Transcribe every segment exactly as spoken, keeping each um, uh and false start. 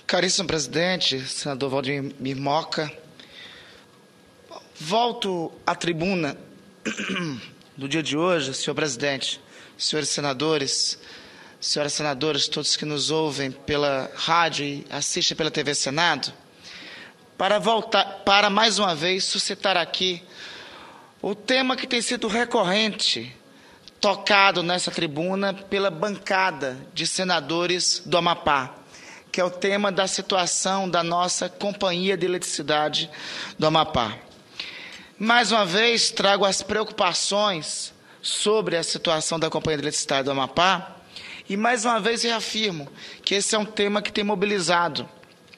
Caríssimo presidente, senador Valdemir Moca, volto à tribuna do dia de hoje, senhor presidente, senhores senadores, senhoras senadoras, todos que nos ouvem pela rádio e assistem pela T V Senado, para voltar, para mais uma vez suscitar aqui o tema que tem sido recorrente, tocado nessa tribuna pela bancada de senadores do Amapá, que é o tema da situação da nossa Companhia de Eletricidade do Amapá. Mais uma vez, trago as preocupações sobre a situação da Companhia de Eletricidade do Amapá e, mais uma vez, reafirmo que esse é um tema que tem mobilizado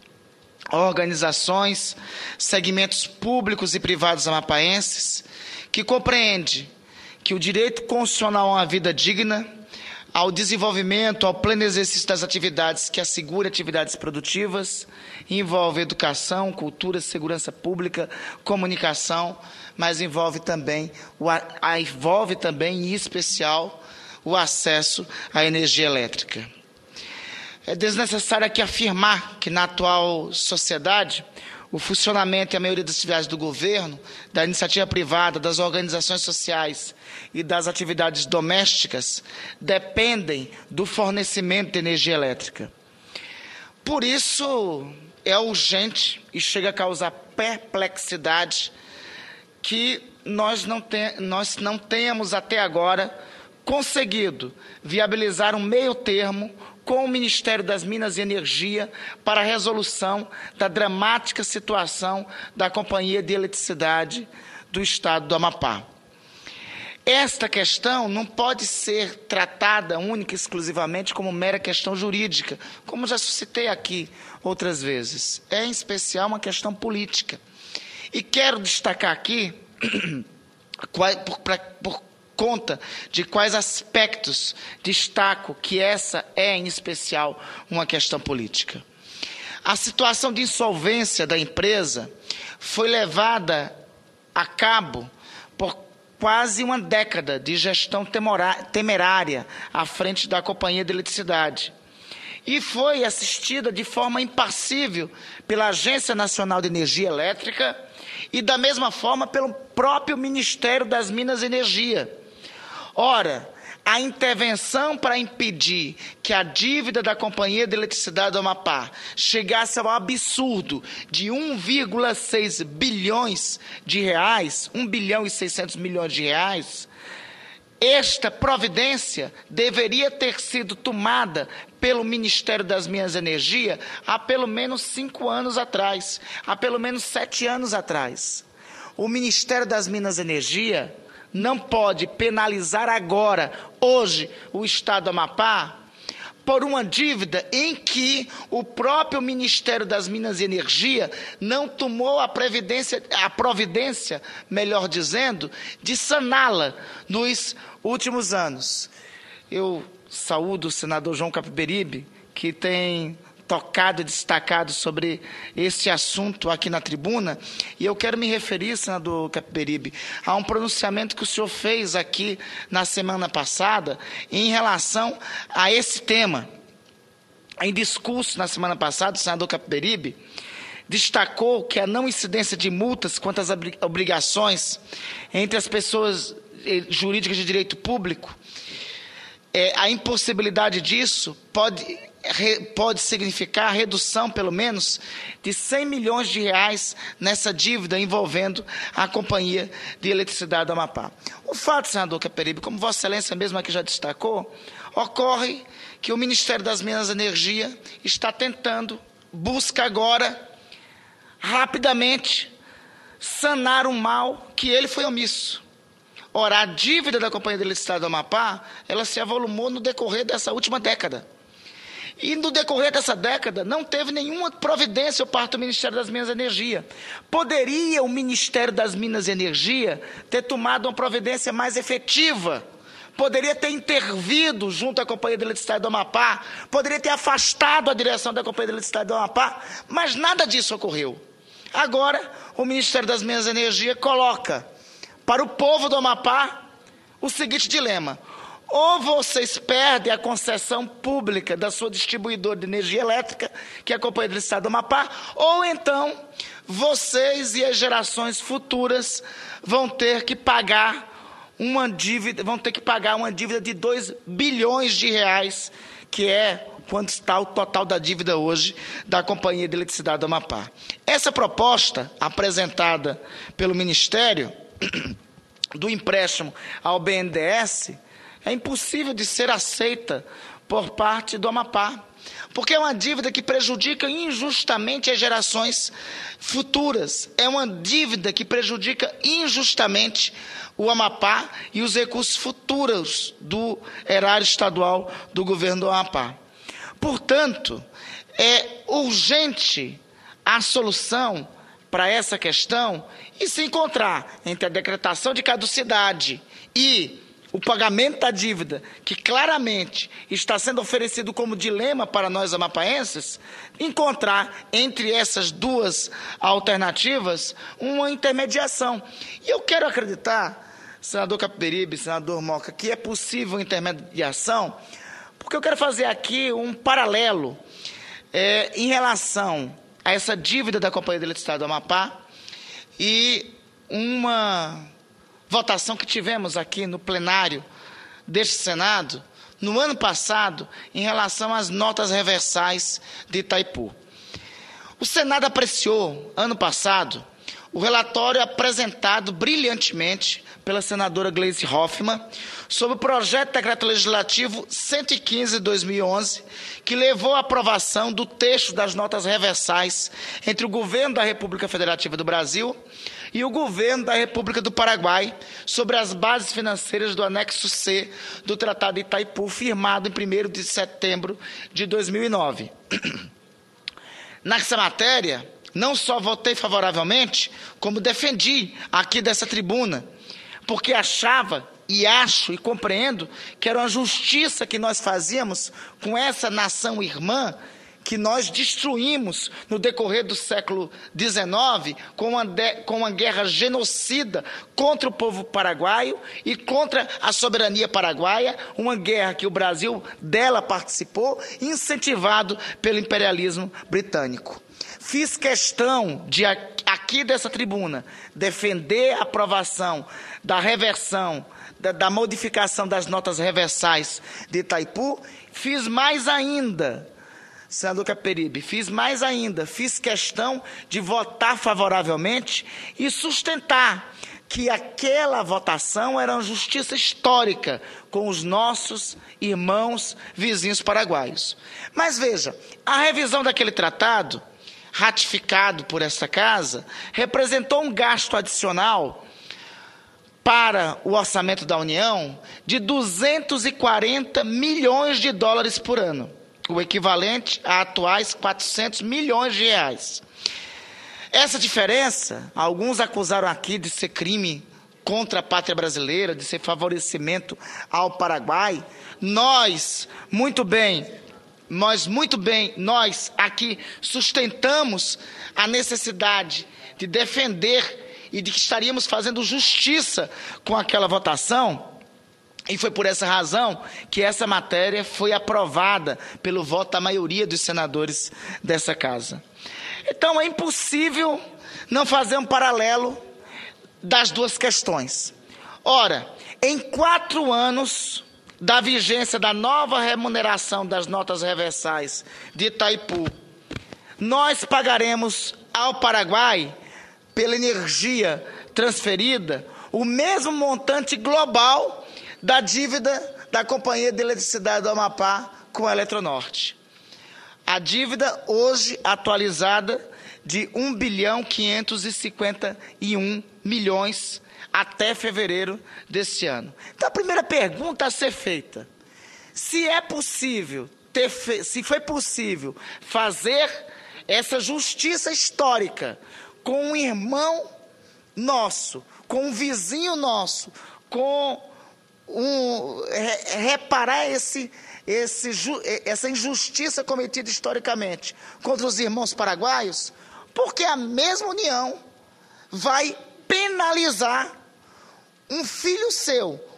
organizações, segmentos públicos e privados amapaenses, que compreende que o direito constitucional a uma vida digna, ao desenvolvimento, ao pleno exercício das atividades que assegurem atividades produtivas, envolve educação, cultura, segurança pública, comunicação, mas envolve também, envolve também, em especial, o acesso à energia elétrica. É desnecessário aqui afirmar que, na atual sociedade, o funcionamento e a maioria das atividades do governo, da iniciativa privada, das organizações sociais e das atividades domésticas dependem do fornecimento de energia elétrica. Por isso, é urgente e chega a causar perplexidade que nós não, te, nós não tenhamos até agora conseguido viabilizar um meio termo com o Ministério das Minas e Energia para a resolução da dramática situação da Companhia de Eletricidade do Estado do Amapá. Esta questão não pode ser tratada única e exclusivamente como mera questão jurídica, como já citei aqui outras vezes. É, em especial, uma questão política. E quero destacar aqui, por, por, por conta de quais aspectos destaco que essa é, em especial, uma questão política. A situação de insolvência da empresa foi levada a cabo por quase uma década de gestão temerária à frente da Companhia de Eletricidade e foi assistida de forma impassível pela Agência Nacional de Energia Elétrica e, da mesma forma, pelo próprio Ministério das Minas e Energia. Ora, a intervenção para impedir que a dívida da Companhia de Eletricidade do Amapá chegasse ao absurdo de um vírgula seis bilhões de reais, um bilhão e seiscentos milhões de reais, esta providência deveria ter sido tomada pelo Ministério das Minas e Energia há pelo menos cinco anos atrás, há pelo menos sete anos atrás. O Ministério das Minas e Energia não pode penalizar agora, hoje, o Estado do Amapá por uma dívida em que o próprio Ministério das Minas e Energia não tomou a, previdência, a providência, melhor dizendo, de saná-la nos últimos anos. Eu saúdo o senador João Capiberibe, que tem tocado e destacado sobre esse assunto aqui na tribuna, e eu quero me referir, senador Capiberibe, a um pronunciamento que o senhor fez aqui na semana passada em relação a esse tema. Em discurso na semana passada, o senador Capiberibe destacou que a não incidência de multas quanto às obrigações entre as pessoas jurídicas de direito público, é, a impossibilidade disso pode pode significar a redução, pelo menos, de cem milhões de reais nessa dívida envolvendo a Companhia de Eletricidade do Amapá. O fato, senador Capiberibe, como Vossa Excelência mesmo aqui já destacou, ocorre que o Ministério das Minas e Energia está tentando, busca agora, rapidamente, sanar um mal que ele foi omisso. Ora, a dívida da Companhia de Eletricidade do Amapá, ela se avolumou no decorrer dessa última década. E no decorrer dessa década não teve nenhuma providência por parte do Ministério das Minas e Energia. Poderia o Ministério das Minas e Energia ter tomado uma providência mais efetiva? Poderia ter intervido junto à Companhia de Eletricidade do Amapá? Poderia ter afastado a direção da Companhia de Eletricidade do Amapá? Mas nada disso ocorreu. Agora, o Ministério das Minas e Energia coloca para o povo do Amapá o seguinte dilema: ou vocês perdem a concessão pública da sua distribuidora de energia elétrica, que é a Companhia de Eletricidade do Amapá, ou então vocês e as gerações futuras vão ter que pagar uma dívida, vão ter que pagar uma dívida de dois bilhões de reais, que é quanto está o total da dívida hoje da Companhia de Eletricidade do Amapá. Essa proposta, apresentada pelo Ministério, do empréstimo ao B N D E S, é impossível de ser aceita por parte do Amapá, porque é uma dívida que prejudica injustamente as gerações futuras, é uma dívida que prejudica injustamente o Amapá e os recursos futuros do erário estadual do governo do Amapá. Portanto, é urgente a solução para essa questão e se encontrar entre a decretação de caducidade e o pagamento da dívida, que claramente está sendo oferecido como dilema para nós amapaenses, encontrar entre essas duas alternativas uma intermediação. E eu quero acreditar, senador Capiberibe, senador Moca, que é possível intermediação, porque eu quero fazer aqui um paralelo é, em relação a essa dívida da Companhia de Eletricidade do Amapá e uma votação que tivemos aqui no plenário deste Senado, no ano passado, em relação às notas reversais de Itaipu. O Senado apreciou, ano passado, o relatório apresentado brilhantemente pela senadora Gleisi Hoffmann sobre o projeto de decreto legislativo cento e quinze de dois mil e onze, que levou à aprovação do texto das notas reversais entre o governo da República Federativa do Brasil e o governo da República do Paraguai sobre as bases financeiras do anexo C do Tratado de Itaipu, firmado em primeiro de setembro de dois mil e nove. Nessa matéria, não só votei favoravelmente, como defendi aqui dessa tribuna, porque achava e acho e compreendo que era uma justiça que nós fazíamos com essa nação irmã que nós destruímos no decorrer do século dezenove com uma, de, com uma guerra genocida contra o povo paraguaio e contra a soberania paraguaia, uma guerra que o Brasil dela participou, incentivado pelo imperialismo britânico. Fiz questão de, aqui dessa tribuna, defender a aprovação da reversão, da, da modificação das notas reversais de Itaipu. Fiz mais ainda, senador Capiberibe, fiz mais ainda, fiz questão de votar favoravelmente e sustentar que aquela votação era uma justiça histórica com os nossos irmãos vizinhos paraguaios. Mas veja, a revisão daquele tratado, ratificado por esta casa, representou um gasto adicional para o orçamento da União de duzentos e quarenta milhões de dólares por ano, o equivalente a atuais quatrocentos milhões de reais. Essa diferença, alguns acusaram aqui de ser crime contra a pátria brasileira, de ser favorecimento ao Paraguai. Nós, muito bem, nós muito bem, nós aqui sustentamos a necessidade de defender e de que estaríamos fazendo justiça com aquela votação. E foi por essa razão que essa matéria foi aprovada pelo voto da maioria dos senadores dessa casa. Então é impossível não fazer um paralelo das duas questões. Ora, em quatro anos da vigência da nova remuneração das notas reversais de Itaipu, nós pagaremos ao Paraguai, pela energia transferida, o mesmo montante global da dívida da Companhia de Eletricidade do Amapá com a Eletronorte. A dívida hoje atualizada de um bilhão quinhentos e cinquenta e um milhões até fevereiro deste ano. Então a primeira pergunta a ser feita, se é possível, ter fe... se foi possível fazer essa justiça histórica com um irmão nosso, com um vizinho nosso, com um, reparar esse, esse, essa injustiça cometida historicamente contra os irmãos paraguaios, porque a mesma União vai penalizar um filho seu,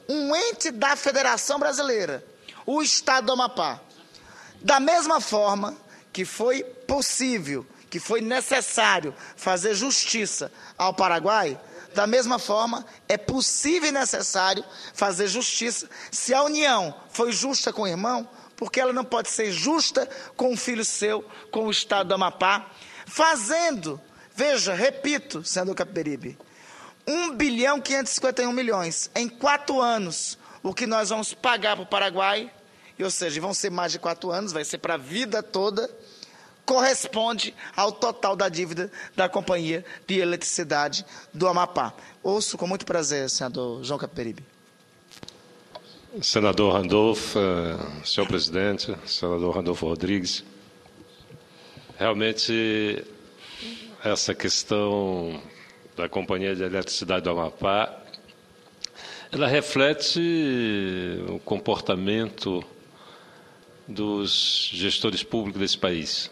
um ente da Federação Brasileira, o Estado do Amapá. Da mesma forma que foi possível, que foi necessário fazer justiça ao Paraguai, da mesma forma é possível e necessário fazer justiça. Se a União foi justa com o irmão, porque ela não pode ser justa com um filho seu, com o Estado do Amapá, fazendo, veja, repito, senador Capiberibe, um bilhão quinhentos e cinquenta e um milhões em quatro anos, o que nós vamos pagar para o Paraguai, ou seja, vão ser mais de quatro anos, vai ser para a vida toda, corresponde ao total da dívida da Companhia de Eletricidade do Amapá. Ouço com muito prazer, senador João Capiberibe. Senador Randolfo, senhor presidente, senador Randolfo Rodrigues, realmente essa questão da Companhia de Eletricidade do Amapá, ela reflete o comportamento dos gestores públicos desse país.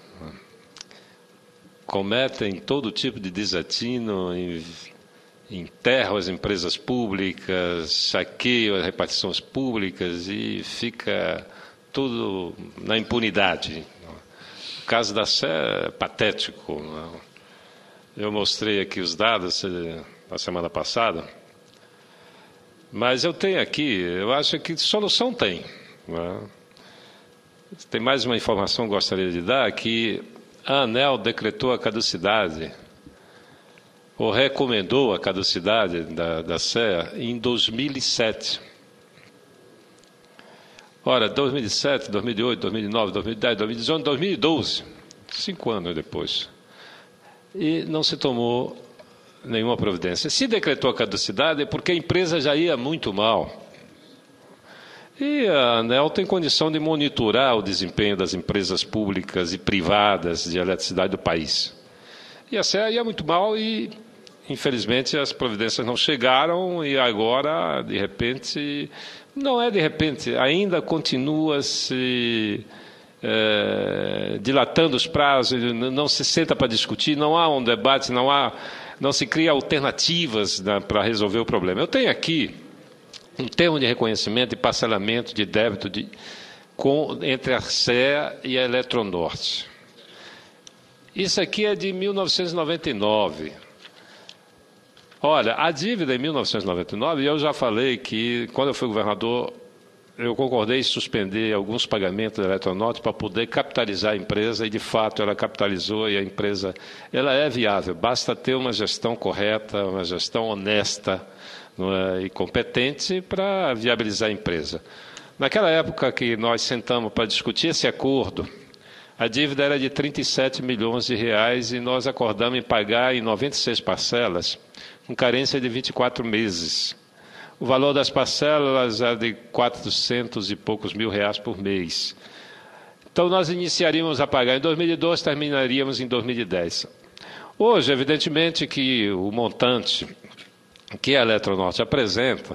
Cometem todo tipo de desatino, enterram as empresas públicas, saqueiam as repartições públicas e fica tudo na impunidade. O caso da Sé é patético. Eu mostrei aqui os dados na semana passada, mas eu tenho aqui, eu acho que solução tem. Tem mais uma informação que gostaria de dar, que a ANEEL decretou a caducidade, ou recomendou a caducidade da, da S E A em dois mil e sete. Ora, dois mil e sete, dois mil e oito, dois mil e nove, dois mil e dez, dois mil e dezoito, dois mil e doze, cinco anos depois. E não se tomou nenhuma providência. Se decretou a caducidade é porque a empresa já ia muito mal. E a ANEEL tem condição de monitorar o desempenho das empresas públicas e privadas de eletricidade do país. E a S E A ia muito mal e, infelizmente, as providências não chegaram e agora, de repente, não é de repente, ainda continua se é, dilatando os prazos, não se senta para discutir, não há um debate, não, há, não se cria alternativas, né, para resolver o problema. Eu tenho aqui um termo de reconhecimento e parcelamento de débito de, com, entre a S E A e a Eletronorte. Isso aqui é de mil novecentos e noventa e nove. Olha, a dívida em mil novecentos e noventa e nove, eu já falei que, quando eu fui governador, eu concordei em suspender alguns pagamentos da Eletronorte para poder capitalizar a empresa, e, de fato, ela capitalizou e a empresa ela é viável. Basta ter uma gestão correta, uma gestão honesta, não é, e competente para viabilizar a empresa. Naquela época que nós sentamos para discutir esse acordo, a dívida era de trinta e sete milhões de reais e nós acordamos em pagar em noventa e seis parcelas, com carência de vinte e quatro meses. O valor das parcelas era de quatrocentos e poucos mil reais por mês. Então, nós iniciaríamos a pagar em dois mil e doze, terminaríamos em dois mil e dez. Hoje, evidentemente, que o montante que a Eletronorte apresenta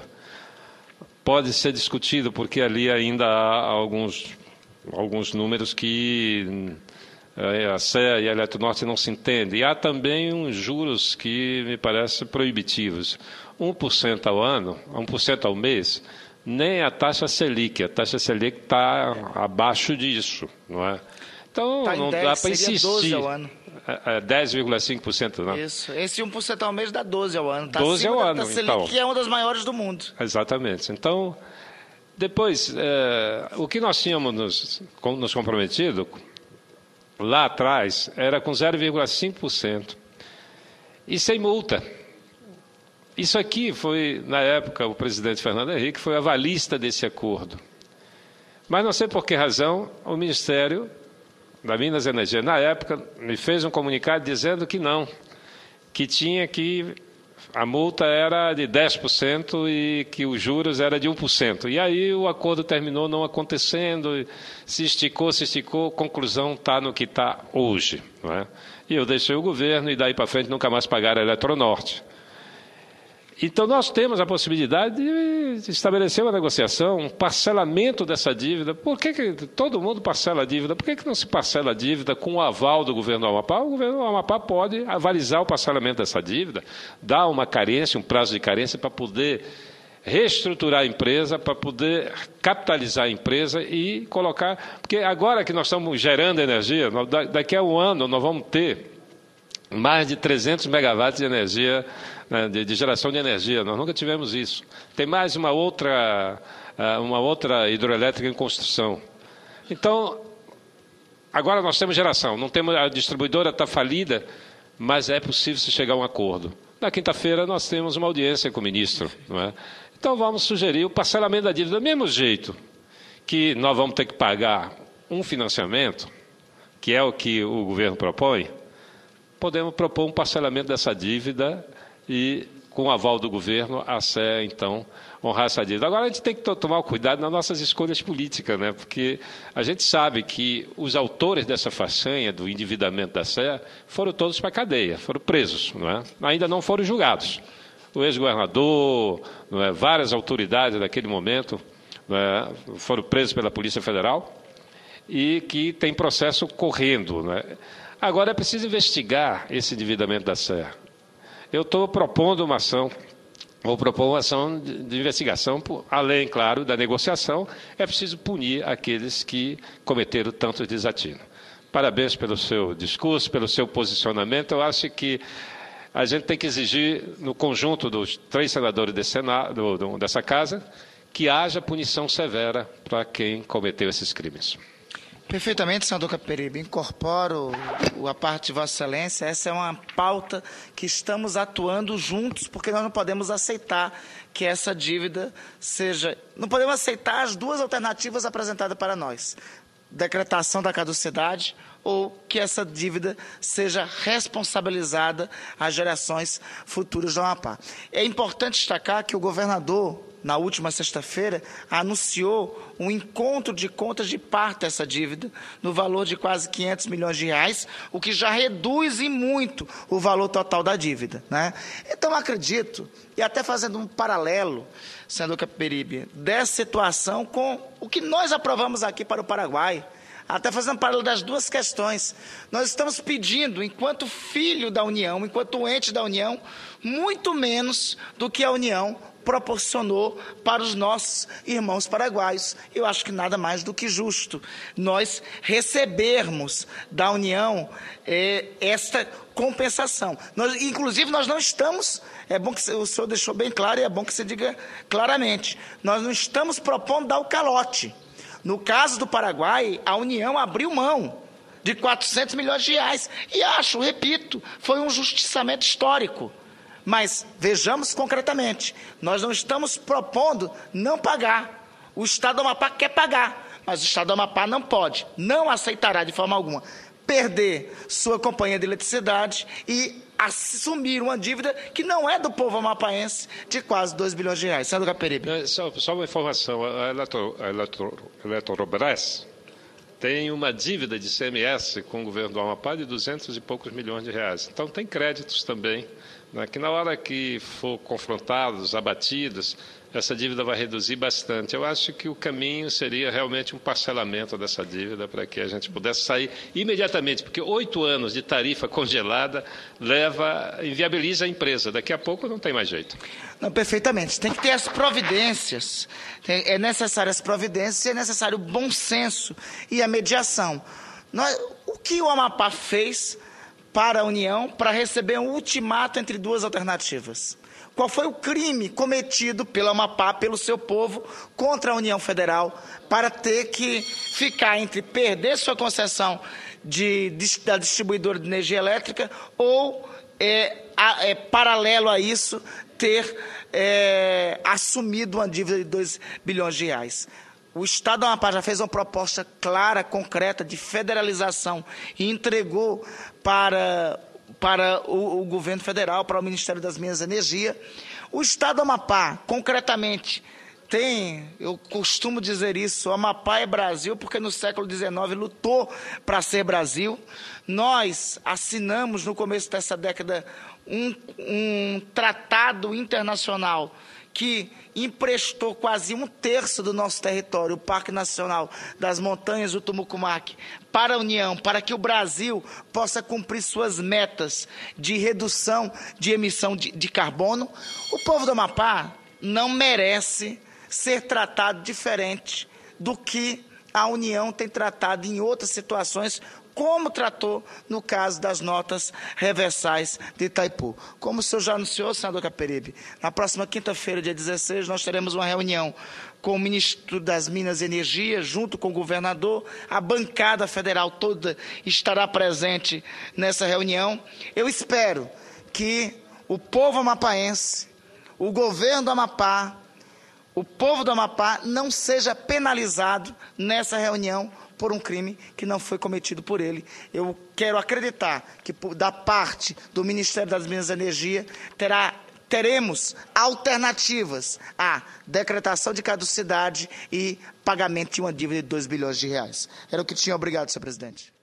pode ser discutido, porque ali ainda há alguns, alguns números que a S E A e a Eletronorte não se entendem. E há também uns juros que me parecem proibitivos. um por cento ao ano, um por cento ao mês, nem a taxa Selic. A taxa Selic está abaixo disso, não é? Então, tá não dez, dá para insistir. doze ao ano. É, é dez vírgula cinco por cento, não? Isso. Esse um por cento ao mês dá doze ao ano. Tá doze ao ano, da Selic, então. Que é uma das maiores do mundo. Exatamente. Então, depois, é, o que nós tínhamos nos, nos comprometido lá atrás era com zero vírgula cinco por cento e sem multa. Isso aqui foi, na época, o presidente Fernando Henrique foi avalista desse acordo. Mas não sei por que razão o Ministério da Minas e Energia, na época, me fez um comunicado dizendo que não, que tinha que a multa era de dez por cento e que os juros era de um por cento. E aí o acordo terminou não acontecendo, se esticou, se esticou, conclusão está no que está hoje. Não é? E eu deixei o governo e daí para frente nunca mais pagaram a Eletronorte. Então, nós temos a possibilidade de estabelecer uma negociação, um parcelamento dessa dívida. Por que, que todo mundo parcela a dívida? Por que, que não se parcela a dívida com o aval do governo do Amapá? O governo do Amapá pode avalizar o parcelamento dessa dívida, dar uma carência, um prazo de carência para poder reestruturar a empresa para poder capitalizar a empresa e colocar... Porque agora que nós estamos gerando energia, daqui a um ano nós vamos ter mais de trezentos megawatts de energia, né, de, de geração de energia. Nós nunca tivemos isso. Tem mais uma outra, uma outra hidroelétrica em construção. Então, agora nós temos geração. Não temos, a distribuidora está falida, mas é possível se chegar a um acordo. Na quinta-feira nós temos uma audiência com o ministro, não é? Então vamos sugerir o parcelamento da dívida do mesmo jeito que nós vamos ter que pagar um financiamento, que é o que o governo propõe. Podemos propor um parcelamento dessa dívida e, com o aval do governo, a S E, então, honrar essa dívida. Agora, a gente tem que tomar cuidado nas nossas escolhas políticas, né? Porque a gente sabe que os autores dessa façanha, do endividamento da S E, foram todos para a cadeia, foram presos, não é? Ainda não foram julgados. O ex-governador, não é? Várias autoridades daquele momento, não é? Foram presos pela Polícia Federal e que tem processo correndo, não é? Agora é preciso investigar esse endividamento da S E. Eu estou propondo uma ação, vou propor uma ação de, de investigação, além, claro, da negociação. É preciso punir aqueles que cometeram tantos desatinos. Parabéns pelo seu discurso, pelo seu posicionamento. Eu acho que a gente tem que exigir, no conjunto dos três senadores desse Senado, do, do, dessa casa, que haja punição severa para quem cometeu esses crimes. Perfeitamente, senador Capiberibe. Incorporo a parte de Vossa Excelência. Essa é uma pauta que estamos atuando juntos, porque nós não podemos aceitar que essa dívida seja... Não podemos aceitar as duas alternativas apresentadas para nós. Decretação da caducidade ou que essa dívida seja responsabilizada às gerações futuras do Amapá. É importante destacar que o governador, na última sexta-feira, anunciou um encontro de contas de parte dessa dívida, no valor de quase quinhentos milhões de reais, o que já reduz em muito o valor total da dívida, né? Então, acredito, e até fazendo um paralelo, senador Capiberibe, dessa situação com o que nós aprovamos aqui para o Paraguai, até fazendo um paralelo das duas questões. Nós estamos pedindo, enquanto filho da União, enquanto ente da União, muito menos do que a União proporcionou para os nossos irmãos paraguaios. Eu acho que nada mais do que justo nós recebermos da União eh, esta compensação. Nós, inclusive, nós não estamos, é bom que o senhor deixou bem claro e é bom que você diga claramente, nós não estamos propondo dar o calote. No caso do Paraguai, a União abriu mão de quatrocentos milhões de reais. E acho, repito, foi um justiçamento histórico. Mas vejamos concretamente, nós não estamos propondo não pagar. O Estado do Amapá quer pagar, mas o Estado do Amapá não pode, não aceitará de forma alguma perder sua companhia de eletricidade e assumir uma dívida que não é do povo amapaense de quase dois bilhões de reais. Senador Capiberibe. Só, só uma informação, a, Eletro, a Eletro, Eletrobras tem uma dívida de I C M S com o governo do Amapá de duzentos e poucos milhões de reais. Então tem créditos também, né, que na hora que for confrontados, abatidos, essa dívida vai reduzir bastante. Eu acho que o caminho seria realmente um parcelamento dessa dívida para que a gente pudesse sair imediatamente, porque oito anos de tarifa congelada leva, inviabiliza a empresa. Daqui a pouco não tem mais jeito. Não, perfeitamente. Tem que ter as providências. Tem, é necessário as providências e é necessário o bom senso e a mediação. Nós, o que o Amapá fez para a União para receber um ultimato entre duas alternativas? Qual foi o crime cometido pelo Amapá, pelo seu povo, contra a União Federal, para ter que ficar entre perder sua concessão de, de, da distribuidora de energia elétrica ou, é, a, é, paralelo a isso, ter é, assumido uma dívida de dois bilhões de reais? O Estado do Amapá já fez uma proposta clara, concreta, de federalização e entregou para... para o, o governo federal, para o Ministério das Minas e Energia. O Estado do Amapá, concretamente, tem, eu costumo dizer isso, o Amapá é Brasil, porque no século dezenove lutou para ser Brasil. Nós assinamos, no começo dessa década, um, um tratado internacional que emprestou quase um terço do nosso território, o Parque Nacional das Montanhas do Tumucumaque, para a União, para que o Brasil possa cumprir suas metas de redução de emissão de, de carbono. O povo do Amapá não merece ser tratado diferente do que a União tem tratado em outras situações, como tratou no caso das notas reversais de Itaipu. Como o senhor já anunciou, senador Caperibe, na próxima quinta-feira, dia dezesseis, nós teremos uma reunião com o ministro das Minas e Energia, junto com o governador. A bancada federal toda estará presente nessa reunião. Eu espero que o povo amapaense, o governo do Amapá, o povo do Amapá não seja penalizado nessa reunião por um crime que não foi cometido por ele. Eu quero acreditar que, da parte do Ministério das Minas e Energia, terá, teremos alternativas à decretação de caducidade e pagamento de uma dívida de dois bilhões de reais. Era o que tinha. Obrigado, senhor presidente.